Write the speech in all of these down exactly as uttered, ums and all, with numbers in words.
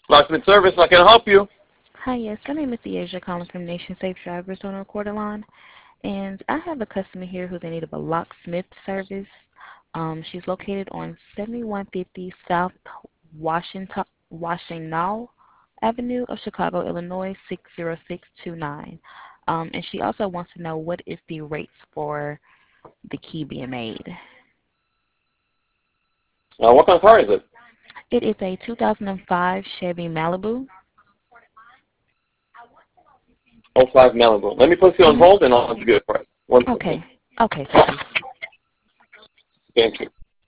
Locksmith Service, I can help you. Hi, yes, my name is Deasia calling from Nation Safe Drivers on a recorded line. And I have a customer here who's in need of a locksmith service. Um, she's located on seventy-one fifty South Washington, Washtenaw Avenue of Chicago, Illinois, six zero six two nine. Um, and she also wants to know what is the rates for the key being made. Uh, what kind of car is it? It is a two thousand five Chevy Malibu. oh five Malibu. Let me put you on Mm-hmm. hold and I'll give you a price. One second. Okay. Okay, thank you. Thank you.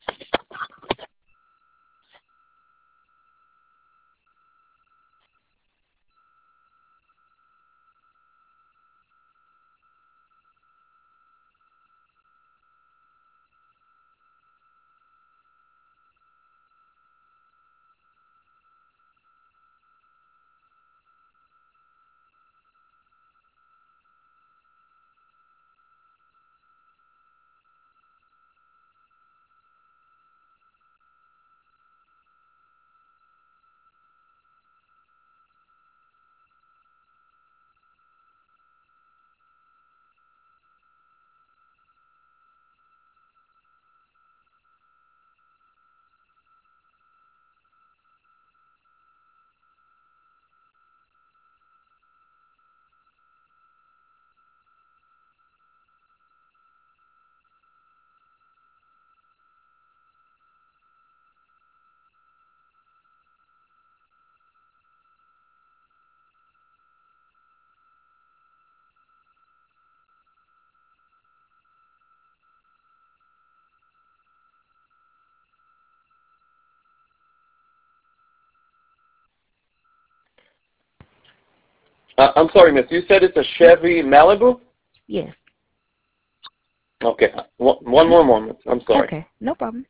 Uh, I'm sorry, miss. You said it's a Chevy Malibu? Yes. Okay. One, one more moment. I'm sorry. Okay, no problem.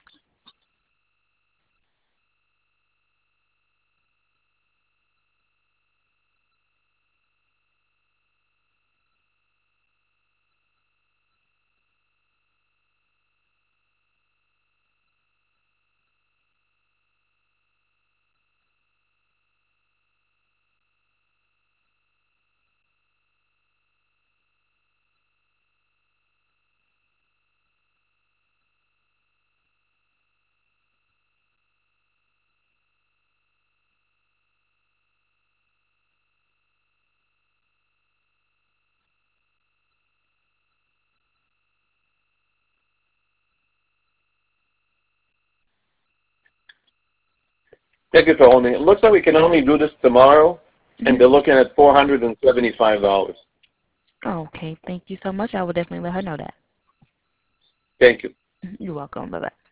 Thank you for holding. It looks like we can only do this tomorrow, and they're Mm-hmm. looking at four hundred seventy-five dollars. Okay, thank you so much. I will definitely let her know that. Thank you. You're welcome. Bye-bye.